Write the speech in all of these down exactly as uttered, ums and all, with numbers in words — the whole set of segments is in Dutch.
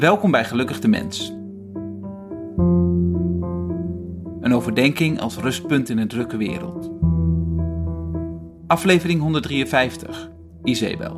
Welkom bij Gelukkig de Mens. Een overdenking als rustpunt in een drukke wereld. Aflevering honderddrieënvijftig. Izebel.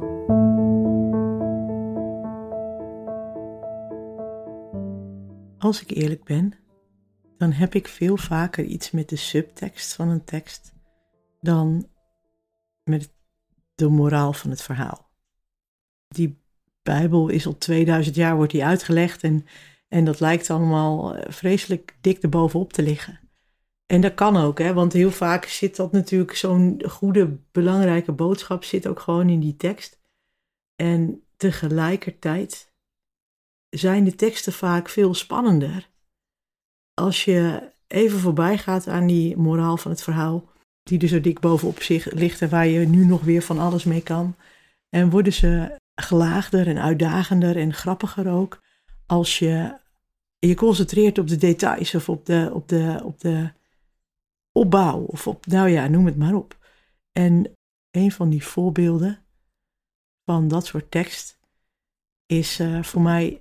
Als ik eerlijk ben, dan heb ik veel vaker iets met de subtekst van een tekst dan met de moraal van het verhaal. Die Bijbel is al tweeduizend jaar, wordt die uitgelegd en, en dat lijkt allemaal vreselijk dik erbovenop te liggen. En dat kan ook, hè, want heel vaak zit dat natuurlijk, zo'n goede, belangrijke boodschap zit ook gewoon in die tekst. En tegelijkertijd zijn de teksten vaak veel spannender. Als je even voorbij gaat aan die moraal van het verhaal, die er zo dik bovenop zich ligt en waar je nu nog weer van alles mee kan, en worden ze gelaagder en uitdagender en grappiger ook als je je concentreert op de details of op de, op de, op de opbouw of op, nou ja, noem het maar op. En een van die voorbeelden van dat soort tekst is uh, voor mij,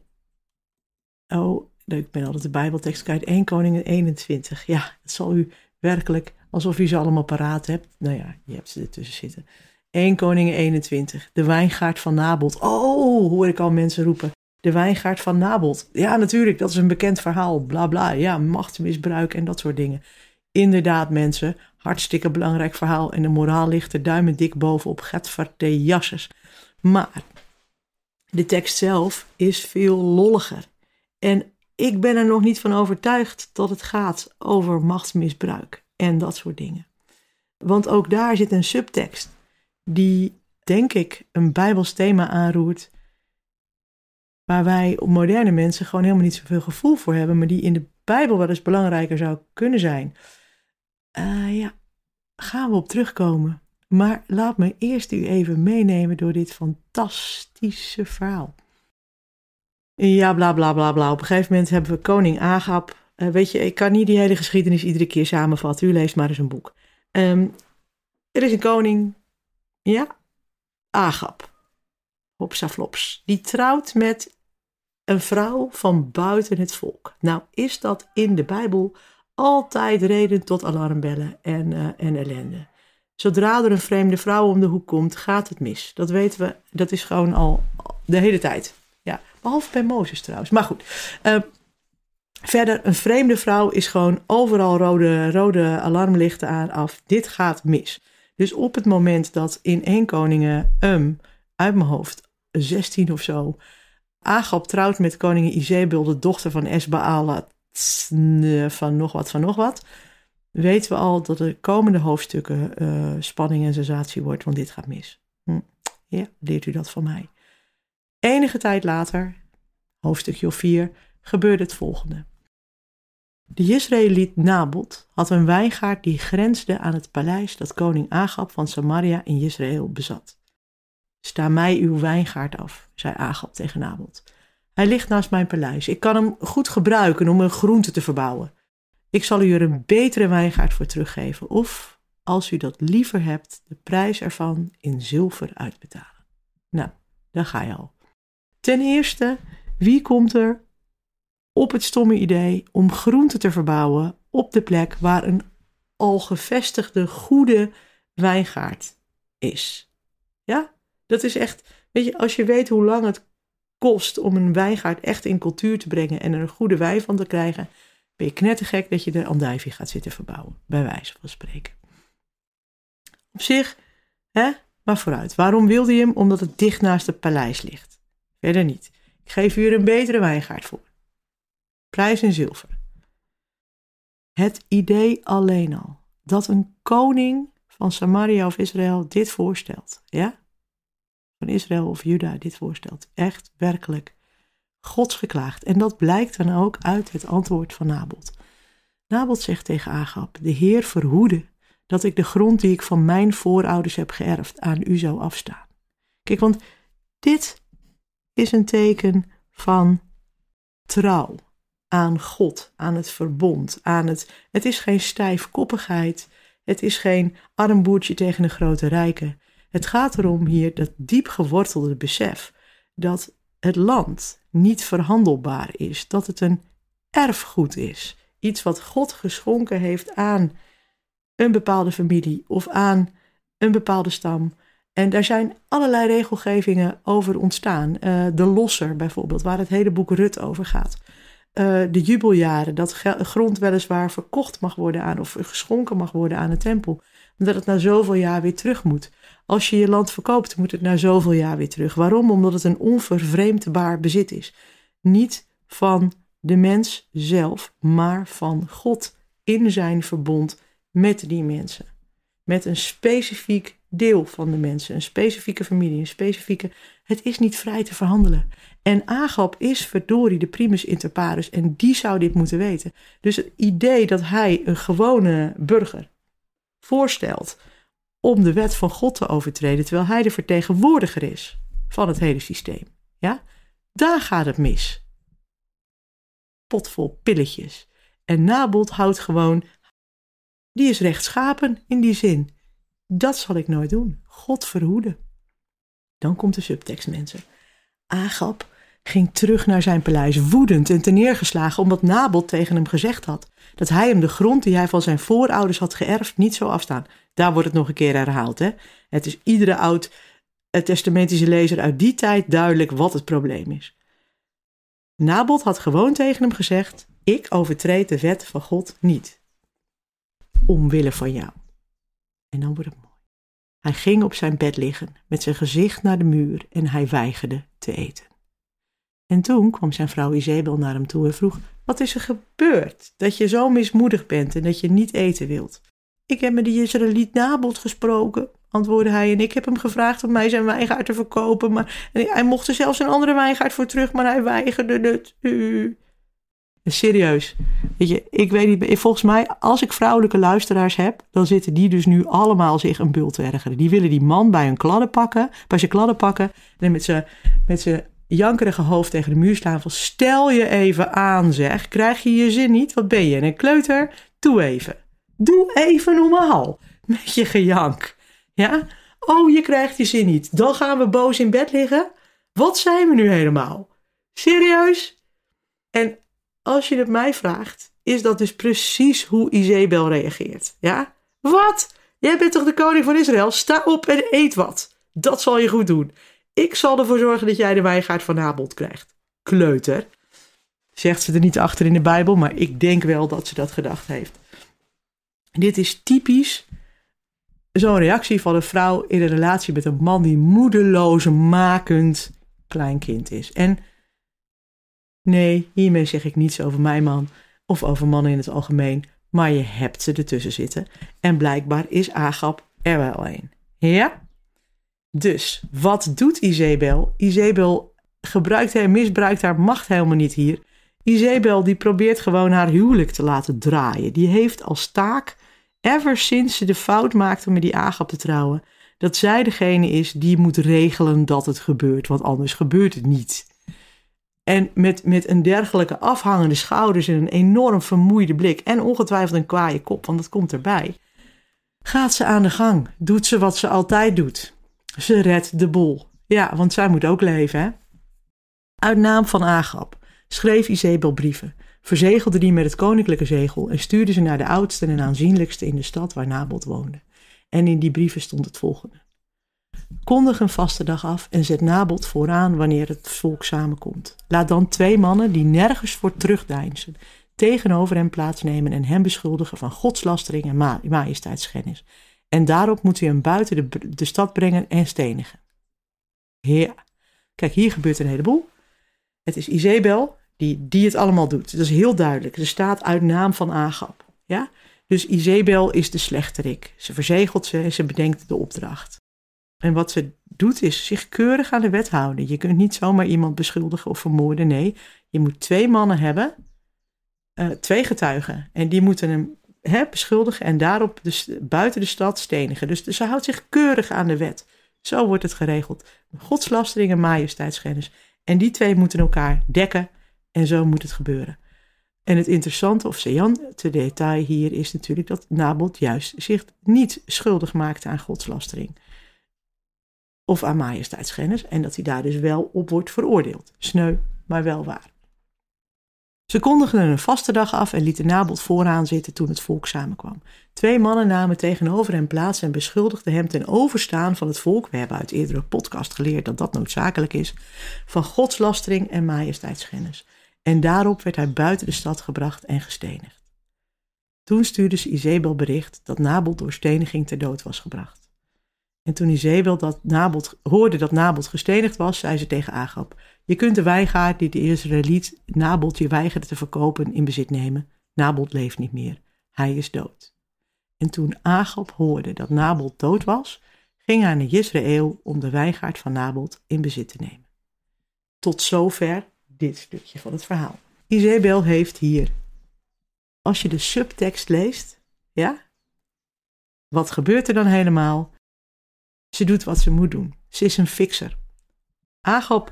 oh, ik ben altijd de Bijbeltekst kwijt, Eerste Koningen eenentwintig. Ja, het zal u werkelijk, alsof u ze allemaal paraat hebt. Nou ja, je hebt ze ertussen zitten. Eerste Koningen eenentwintig, de wijngaard van Nabot. Oh, hoor ik al mensen roepen. De wijngaard van Nabot. Ja, natuurlijk, dat is een bekend verhaal. Bla bla, ja, machtsmisbruik en dat soort dingen. Inderdaad, mensen, hartstikke belangrijk verhaal. En de moraal ligt er duimen dik bovenop. Gadverte jasses. Maar de tekst zelf is veel lolliger. En ik ben er nog niet van overtuigd dat het gaat over machtsmisbruik en dat soort dingen. Want ook daar zit een subtekst die, denk ik, een Bijbels thema aanroert waar wij moderne mensen gewoon helemaal niet zoveel gevoel voor hebben, maar die in de Bijbel wel eens belangrijker zou kunnen zijn. Uh, ja, gaan we op terugkomen. Maar laat me eerst u even meenemen door dit fantastische verhaal. Ja, bla bla bla bla. Op een gegeven moment hebben we koning Agab. Uh, weet je, ik kan niet die hele geschiedenis iedere keer samenvatten. U leest maar eens een boek. Um, er is een koning, ja, Agab. Hopsaflops. Die trouwt met een vrouw van buiten het volk. Nou, is dat in de Bijbel altijd reden tot alarmbellen en, uh, en ellende. Zodra er een vreemde vrouw om de hoek komt, gaat het mis. Dat weten we, dat is gewoon al de hele tijd. Ja, behalve bij Mozes trouwens. Maar goed. Uh, verder, een vreemde vrouw is gewoon overal rode, rode alarmlichten aan af. Dit gaat mis. Dus op het moment dat in Eerste Koningen, um, uit mijn hoofd, zestien of zo, Agab trouwt met koningin Izebel, de dochter van Esbaala, van nog wat, van nog wat, weten we al dat de komende hoofdstukken uh, spanning en sensatie wordt, want dit gaat mis. Hm. Ja, leert u dat van mij. Enige tijd later, hoofdstukje of vier, gebeurde het volgende. De Jezreëliet Nabot had een wijngaard die grensde aan het paleis dat koning Agab van Samaria in Jezreel bezat. Sta mij uw wijngaard af, zei Agab tegen Nabot. Hij ligt naast mijn paleis. Ik kan hem goed gebruiken om een groente te verbouwen. Ik zal u er een betere wijngaard voor teruggeven. Of, als u dat liever hebt, de prijs ervan in zilver uitbetalen. Nou, daar ga je al. Ten eerste, wie komt er op het stomme idee om groente te verbouwen op de plek waar een al gevestigde goede wijngaard is? Ja, dat is echt, weet je, als je weet hoe lang het kost om een wijngaard echt in cultuur te brengen en er een goede wijn van te krijgen, ben je knettergek dat je er andijvie gaat zitten verbouwen, bij wijze van spreken. Op zich, hè, maar vooruit. Waarom wilde je hem? Omdat het dicht naast het paleis ligt. Verder niet. Ik geef u er een betere wijngaard voor. Prijs in zilver. Het idee alleen al, dat een koning van Samaria of Israël dit voorstelt, ja? Van Israël of Juda dit voorstelt. Echt, werkelijk, godsgeklaagd. En dat blijkt dan ook uit het antwoord van Nabot. Nabot zegt tegen Agab, de Heer verhoede dat ik de grond die ik van mijn voorouders heb geërfd aan u zou afstaan. Kijk, want dit is een teken van trouw aan God, aan het verbond, aan het, het is geen stijfkoppigheid, het is geen arm boertje tegen een grote rijke. Het gaat erom hier dat diep gewortelde besef dat het land niet verhandelbaar is. Dat het een erfgoed is. Iets wat God geschonken heeft aan een bepaalde familie of aan een bepaalde stam. En daar zijn allerlei regelgevingen over ontstaan. Uh, de losser bijvoorbeeld, waar het hele boek Rut over gaat. Uh, de jubeljaren, dat ge- grond weliswaar verkocht mag worden aan of geschonken mag worden aan de tempel. Omdat het na zoveel jaar weer terug moet. Als je je land verkoopt, moet het na zoveel jaar weer terug. Waarom? Omdat het een onvervreemdbaar bezit is. Niet van de mens zelf, maar van God in zijn verbond met die mensen. Met een specifiek deel van de mensen, een specifieke familie, een specifieke... Het is niet vrij te verhandelen. En Agab is verdorie de primus inter pares en die zou dit moeten weten. Dus het idee dat hij een gewone burger voorstelt om de wet van God te overtreden, terwijl hij de vertegenwoordiger is van het hele systeem. Ja? Daar gaat het mis. Potvol pilletjes. En Nabot houdt gewoon, die is rechtschapen in die zin. Dat zal ik nooit doen. God verhoede. Dan komt de subtekst, mensen. Agab ging terug naar zijn paleis, woedend en terneergeslagen, omdat Nabot tegen hem gezegd had dat hij hem de grond die hij van zijn voorouders had geërfd niet zou afstaan. Daar wordt het nog een keer herhaald. Hè? Het is iedere oud-testamentische lezer uit die tijd duidelijk wat het probleem is. Nabot had gewoon tegen hem gezegd, ik overtreed de wet van God niet. Omwille van jou. En dan wordt het mooi. Hij ging op zijn bed liggen, met zijn gezicht naar de muur en hij weigerde te eten. En toen kwam zijn vrouw Izebel naar hem toe en vroeg, wat is er gebeurd dat je zo mismoedig bent en dat je niet eten wilt? Ik heb met de Jezreeliet Nabot gesproken, antwoordde hij, en ik heb hem gevraagd om mij zijn wijngaard te verkopen, maar en hij mocht er zelfs een andere wijngaard voor terug, maar hij weigerde het. Uh. Serieus, weet je, ik weet niet, volgens mij, als ik vrouwelijke luisteraars heb, dan zitten die dus nu allemaal zich een bult te ergeren. Die willen die man bij hun kladden pakken, bij zijn kladden pakken en met zijn, met zijn jankerige hoofd tegen de muur slaan van, stel je even aan zeg, krijg je je zin niet? Wat ben je, een kleuter? Doe even. Doe even normaal, met je gejank. Ja? Oh, je krijgt je zin niet. Dan gaan we boos in bed liggen? Wat zijn we nu helemaal? Serieus? En als je het mij vraagt, is dat dus precies hoe Izebel reageert. Ja? Wat? Jij bent toch de koning van Israël? Sta op en eet wat. Dat zal je goed doen. Ik zal ervoor zorgen dat jij de wijngaard van Nabot krijgt. Kleuter. Zegt ze er niet achter in de Bijbel, maar ik denk wel dat ze dat gedacht heeft. Dit is typisch zo'n reactie van een vrouw in een relatie met een man die moedeloos, makend kleinkind is. En nee, hiermee zeg ik niets over mijn man of over mannen in het algemeen, maar je hebt ze ertussen zitten. En blijkbaar is Agab er wel een. Ja? Dus, wat doet Izebel? Izebel gebruikt en misbruikt haar macht helemaal niet hier. Izebel die probeert gewoon haar huwelijk te laten draaien. Die heeft als taak, ever sinds ze de fout maakte om met die Agab te trouwen, dat zij degene is die moet regelen dat het gebeurt, want anders gebeurt het niet. En met, met een dergelijke afhangende schouders en een enorm vermoeide blik en ongetwijfeld een kwaaie kop, want dat komt erbij, gaat ze aan de gang. Doet ze wat ze altijd doet. Ze redt de boel. Ja, want zij moet ook leven, hè. Uit naam van Agab schreef Izebel brieven, verzegelde die met het koninklijke zegel en stuurde ze naar de oudsten en aanzienlijksten in de stad waar Nabot woonde. En in die brieven stond het volgende. Kondig een vaste dag af en zet Nabot vooraan wanneer het volk samenkomt. Laat dan twee mannen die nergens voor terugdeinzen tegenover hem plaatsnemen en hem beschuldigen van godslastering en ma- majesteitsschennis. En daarop moet u hem buiten de, de stad brengen en stenigen. Ja, kijk, hier gebeurt een heleboel. Het is Izebel die, die het allemaal doet. Dat is heel duidelijk. Er staat uit naam van Agab. Ja? Dus Izebel is de slechterik. Ze verzegelt ze en ze bedenkt de opdracht. En wat ze doet is zich keurig aan de wet houden. Je kunt niet zomaar iemand beschuldigen of vermoorden. Nee, je moet twee mannen hebben, uh, twee getuigen. En die moeten hem he, beschuldigen en daarop dus buiten de stad stenigen. Dus, dus ze houdt zich keurig aan de wet. Zo wordt het geregeld. Godslastering en majesteitsschennis. En die twee moeten elkaar dekken en zo moet het gebeuren. En het interessante of saillante detail hier is natuurlijk dat Nabot juist zich niet schuldig maakte aan godslastering of aan majesteitsschennis en dat hij daar dus wel op wordt veroordeeld. Sneu, maar wel waar. Ze kondigden een vastendag af en lieten Naboth vooraan zitten toen het volk samenkwam. Twee mannen namen tegenover hem plaats en beschuldigden hem ten overstaan van het volk. We hebben uit eerdere podcast geleerd dat dat noodzakelijk is. Van godslastering en majesteitsschennis. En daarop werd hij buiten de stad gebracht en gestenigd. Toen stuurde ze Izebel bericht dat Naboth door steniging ter dood was gebracht. En toen Izebel dat Naboth, hoorde dat Naboth gestenigd was, zei ze tegen Agab: je kunt de wijngaard die de Israëliet Naboth je weigerde te verkopen in bezit nemen. Naboth leeft niet meer. Hij is dood. En toen Agab hoorde dat Naboth dood was, ging hij naar Jezreel om de wijngaard van Naboth in bezit te nemen. Tot zover dit stukje van het verhaal. Izebel heeft hier, als je de subtekst leest, ja, wat gebeurt er dan helemaal? Ze doet wat ze moet doen. Ze is een fixer. Agab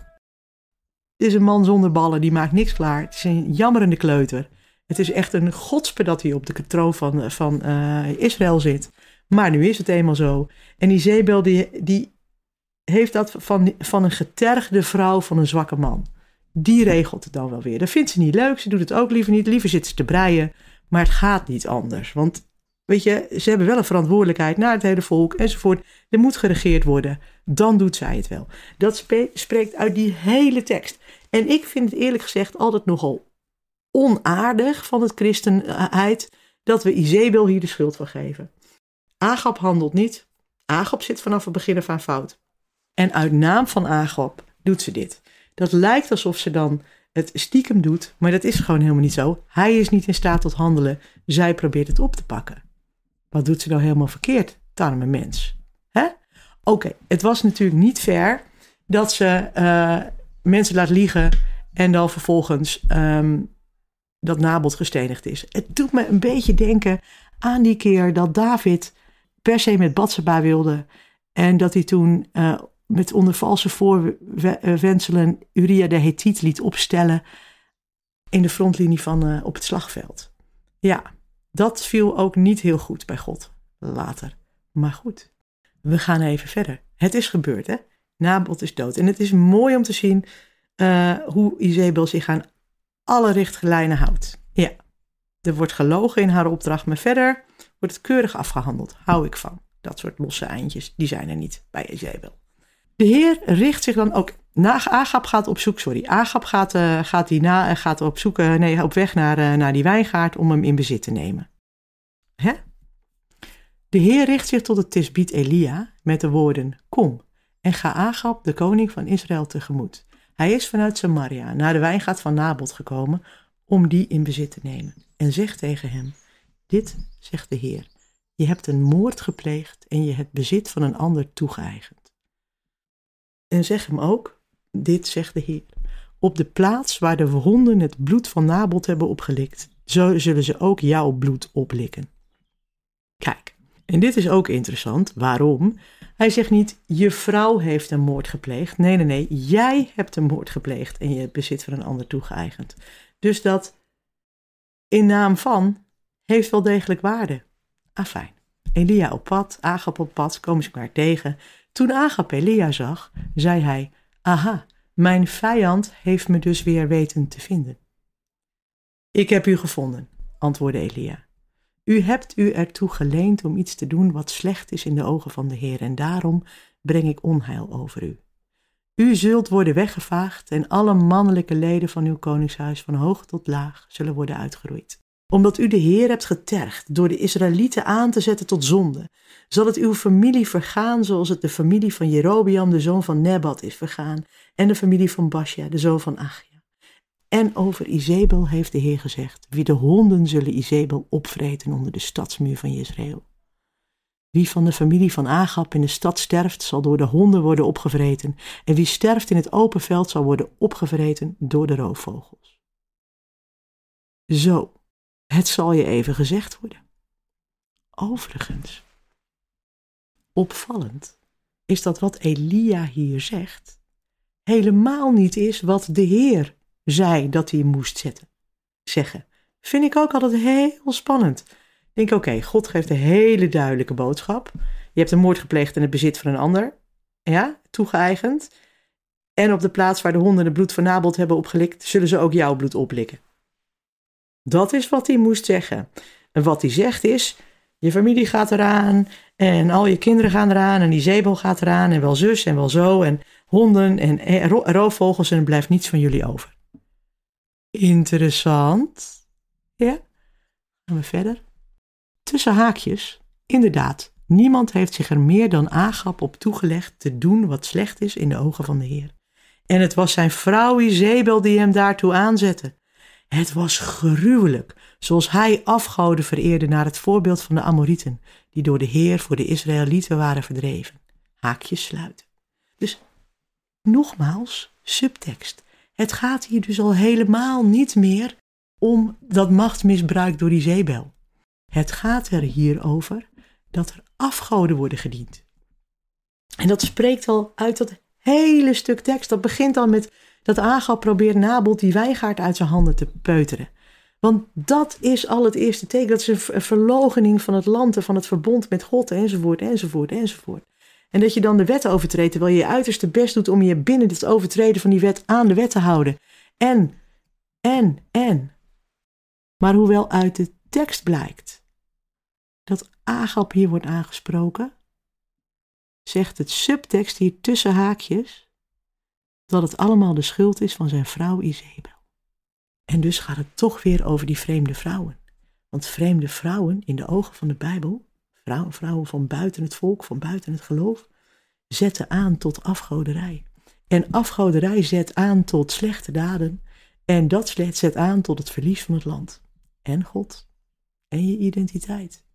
is een man zonder ballen, die maakt niks klaar. Het is een jammerende kleuter. Het is echt een godspe dat hij op de troon van, van uh, Israël zit. Maar nu is het eenmaal zo. En Izebel die, die heeft dat van, van een getergde vrouw van een zwakke man. Die regelt het dan wel weer. Dat vindt ze niet leuk. Ze doet het ook liever niet. Liever zit ze te breien. Maar het gaat niet anders. Want weet je, ze hebben wel een verantwoordelijkheid naar het hele volk enzovoort. Er moet geregeerd worden. Dan doet zij het wel. Dat spe- spreekt uit die hele tekst. En ik vind het eerlijk gezegd altijd nogal onaardig van het christenheid dat we Izebel hier de schuld van geven. Agab handelt niet. Agab zit vanaf het begin af aan fout. En uit naam van Agab doet ze dit. Dat lijkt alsof ze dan het stiekem doet, maar dat is gewoon helemaal niet zo. Hij is niet in staat tot handelen. Zij probeert het op te pakken. Wat doet ze nou helemaal verkeerd, het arme mens? Hè? Oké, okay, het was natuurlijk niet fair dat ze uh, mensen laat liegen en dan vervolgens um, dat Naboth gestenigd is. Het doet me een beetje denken aan die keer dat David per se met Batseba wilde en dat hij toen uh, met onder valse voorwendselen Uria de Hethiet liet opstellen in de frontlinie van uh, op het slagveld. Ja, dat viel ook niet heel goed bij God later. Maar goed, we gaan even verder. Het is gebeurd, hè? Naboth is dood. En het is mooi om te zien uh, hoe Izebel zich aan alle richtlijnen houdt. Ja, er wordt gelogen in haar opdracht, maar verder wordt het keurig afgehandeld. Hou ik van. Dat soort losse eindjes, die zijn er niet bij Izebel. De Heer richt zich dan ook. Na, Agab gaat op zoek, sorry. Agab gaat, uh, gaat, die na, gaat op, zoek, uh, nee, op weg naar, uh, naar die wijngaard om hem in bezit te nemen. Hè? De Heer richt zich tot het Tisbiet Elia met de woorden: kom en ga Agab, de koning van Israël, tegemoet. Hij is vanuit Samaria naar de wijngaard van Naboth gekomen om die in bezit te nemen. En zegt tegen hem: dit zegt de Heer, je hebt een moord gepleegd en je hebt bezit van een ander toegeëigend. En zeg hem ook, dit zegt de Heer, op de plaats waar de honden het bloed van Naboth hebben opgelikt, zo zullen ze ook jouw bloed oplikken. Kijk, en dit is ook interessant. Waarom? Hij zegt niet, je vrouw heeft een moord gepleegd. Nee, nee, nee, jij hebt een moord gepleegd en je hebt bezit van een ander toegeëigend. Dus dat in naam van heeft wel degelijk waarde. Afijn, Elia op pad, Agab op pad, komen ze elkaar tegen. Toen Agab Elia zag, zei hij: aha, mijn vijand heeft me dus weer weten te vinden. Ik heb u gevonden, antwoordde Elia. U hebt u ertoe geleend om iets te doen wat slecht is in de ogen van de Heer en daarom breng ik onheil over u. U zult worden weggevaagd en alle mannelijke leden van uw koningshuis van hoog tot laag zullen worden uitgeroeid. Omdat u de Heer hebt getergd door de Israëlieten aan te zetten tot zonde, zal het uw familie vergaan zoals het de familie van Jerobeam, de zoon van Nebat, is vergaan, en de familie van Basja, de zoon van Achia. En over Izebel heeft de Heer gezegd: wie de honden zullen Izebel opvreten onder de stadsmuur van Jezreel. Wie van de familie van Agab in de stad sterft, zal door de honden worden opgevreten, en wie sterft in het open veld zal worden opgevreten door de roofvogels. Zo, het zal je even gezegd worden. Overigens, opvallend is dat wat Elia hier zegt helemaal niet is wat de Heer zei dat hij moest zetten, zeggen. Vind ik ook altijd heel spannend. Ik denk, oké, okay, God geeft een hele duidelijke boodschap. Je hebt een moord gepleegd in het bezit van een ander, ja, toegeëigend. En op de plaats waar de honden het bloed van Nabot hebben opgelikt, zullen ze ook jouw bloed oplikken. Dat is wat hij moest zeggen. En wat hij zegt is, je familie gaat eraan en al je kinderen gaan eraan en die Zebel gaat eraan en wel zus en wel zo en honden en ro- roofvogels en er blijft niets van jullie over. Interessant. Ja, gaan we verder. Tussen haakjes, inderdaad, niemand heeft zich er meer dan Agab op toegelegd te doen wat slecht is in de ogen van de Heer. En het was zijn vrouw Izebel die hem daartoe aanzette. Het was gruwelijk, zoals hij afgoden vereerde naar het voorbeeld van de Amorieten, die door de Heer voor de Israëlieten waren verdreven. Haakjes sluiten. Dus nogmaals, subtekst. Het gaat hier dus al helemaal niet meer om dat machtsmisbruik door Izebel. Het gaat er hier over dat er afgoden worden gediend. En dat spreekt al uit dat hele stuk tekst. Dat begint al met dat Agab probeert Nabot die wijngaard uit zijn handen te peuteren. Want dat is al het eerste teken. Dat is een verloochening van het land en van het verbond met God enzovoort enzovoort enzovoort. En dat je dan de wet overtreedt terwijl je je uiterste best doet om je binnen het overtreden van die wet aan de wet te houden. En, en, en. Maar hoewel uit de tekst blijkt dat Agab hier wordt aangesproken, zegt het subtekst hier tussen haakjes dat het allemaal de schuld is van zijn vrouw Izebel. En dus gaat het toch weer over die vreemde vrouwen. Want vreemde vrouwen in de ogen van de Bijbel, vrouwen, vrouwen van buiten het volk, van buiten het geloof, zetten aan tot afgoderij. En afgoderij zet aan tot slechte daden. En dat zet aan tot het verlies van het land. En God. En je identiteit.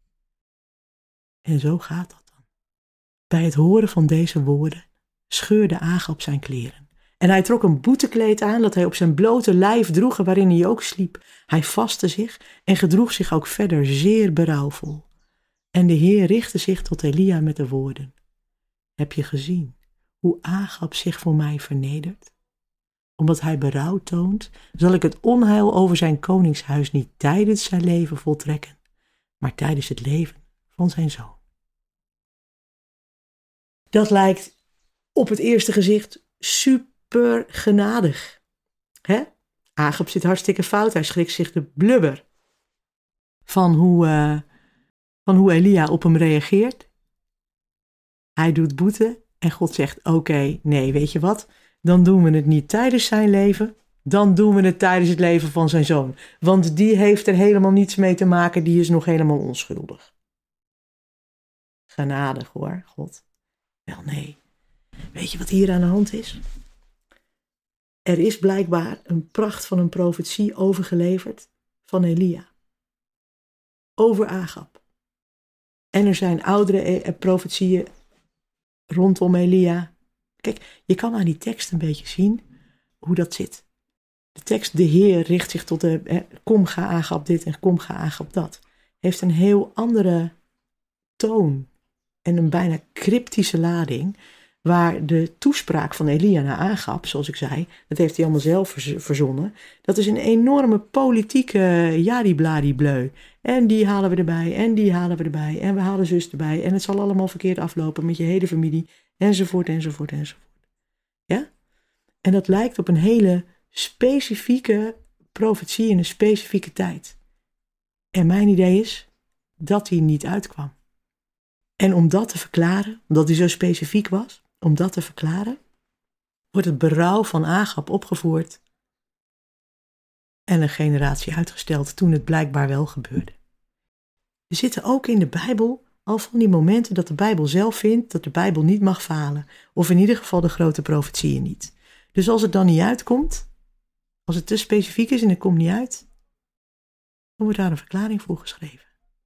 En zo gaat dat dan. Bij het horen van deze woorden scheurde Agab zijn kleren. En hij trok een boetekleed aan dat hij op zijn blote lijf droeg waarin hij ook sliep. Hij vastte zich en gedroeg zich ook verder zeer berouwvol. En de Heer richtte zich tot Elia met de woorden: heb je gezien hoe Agab zich voor mij vernedert? Omdat hij berouw toont, zal ik het onheil over zijn koningshuis niet tijdens zijn leven voltrekken, maar tijdens het leven van zijn zoon. Dat lijkt op het eerste gezicht super genadig. Hè? Agab zit hartstikke fout, hij schrikt zich de blubber van hoe, uh, van hoe Elia op hem reageert. Hij doet boete en God zegt: oké, okay, nee, weet je wat? Dan doen we het niet tijdens zijn leven, dan doen we het tijdens het leven van zijn zoon. Want die heeft er helemaal niets mee te maken, die is nog helemaal onschuldig. Genadig hoor, God. Wel nee. Weet je wat hier aan de hand is? Er is blijkbaar een pracht van een profetie overgeleverd van Elia. Over Agab. En er zijn oudere profetieën rondom Elia. Kijk, je kan aan die tekst een beetje zien hoe dat zit. De tekst, de Heer richt zich tot de, eh, kom ga Agab dit en kom ga Agab dat. Heeft een heel andere toon en een bijna cryptische lading, waar de toespraak van Elia naar Agab, zoals ik zei, dat heeft hij allemaal zelf verzonnen. Dat is een enorme politieke jadibladiebleu. En die halen we erbij, en die halen we erbij, en we halen zus erbij, en het zal allemaal verkeerd aflopen met je hele familie, enzovoort, enzovoort, enzovoort. Ja? En dat lijkt op een hele specifieke profetie in een specifieke tijd. En mijn idee is dat die niet uitkwam. En om dat te verklaren, omdat die zo specifiek was, om dat te verklaren, wordt het berouw van Agab opgevoerd en een generatie uitgesteld toen het blijkbaar wel gebeurde. Er zitten ook in de Bijbel al van die momenten dat de Bijbel zelf vindt dat de Bijbel niet mag falen, of in ieder geval de grote profetieën niet. Dus als het dan niet uitkomt, als het te specifiek is en het komt niet uit, dan wordt daar een verklaring voor geschreven.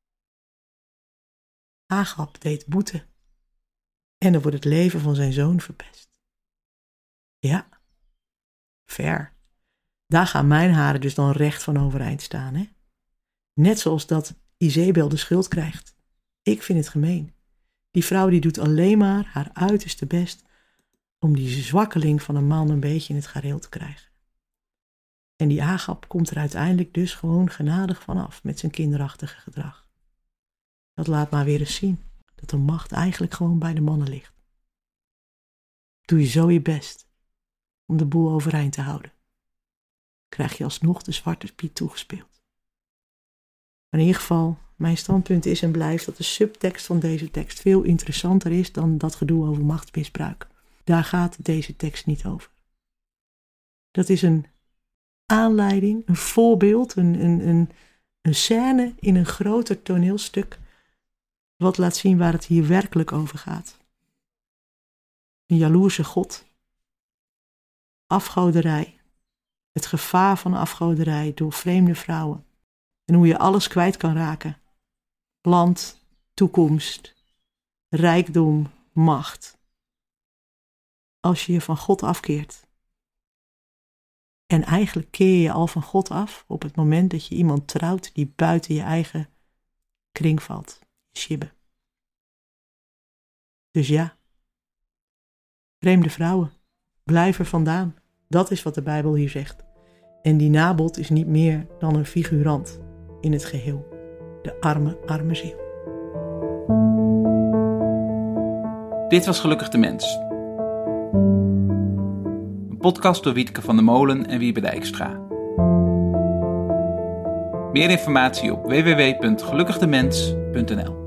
Agab deed boete. En dan wordt het leven van zijn zoon verpest. Ja, fair. Daar gaan mijn haren dus dan recht van overeind staan. Hè? Net zoals dat Izebel de schuld krijgt. Ik vind het gemeen. Die vrouw die doet alleen maar haar uiterste best om die zwakkeling van een man een beetje in het gareel te krijgen. En die Agab komt er uiteindelijk dus gewoon genadig vanaf met zijn kinderachtige gedrag. Dat laat maar weer eens zien dat de macht eigenlijk gewoon bij de mannen ligt. Doe je zo je best om de boel overeind te houden. Krijg je alsnog de Zwarte Piet toegespeeld. Maar in ieder geval, mijn standpunt is en blijft dat de subtekst van deze tekst veel interessanter is dan dat gedoe over machtsmisbruik. Daar gaat deze tekst niet over. Dat is een aanleiding, een voorbeeld, een, een, een, een scène in een groter toneelstuk wat laat zien waar het hier werkelijk over gaat. Een jaloerse God, afgoderij, het gevaar van afgoderij door vreemde vrouwen en hoe je alles kwijt kan raken. Land, toekomst, rijkdom, macht. Als je je van God afkeert. En eigenlijk keer je al van God af op het moment dat je iemand trouwt die buiten je eigen kring valt. Shibbe. Dus ja, vreemde vrouwen, blijf er vandaan. Dat is wat de Bijbel hier zegt. En die Nabot is niet meer dan een figurant in het geheel. De arme, arme ziel. Dit was Gelukkig de Mens. Een podcast door Wietke van der Molen en Wiebe Dijkstra. Meer informatie op w w w punt gelukkig de mens punt n l.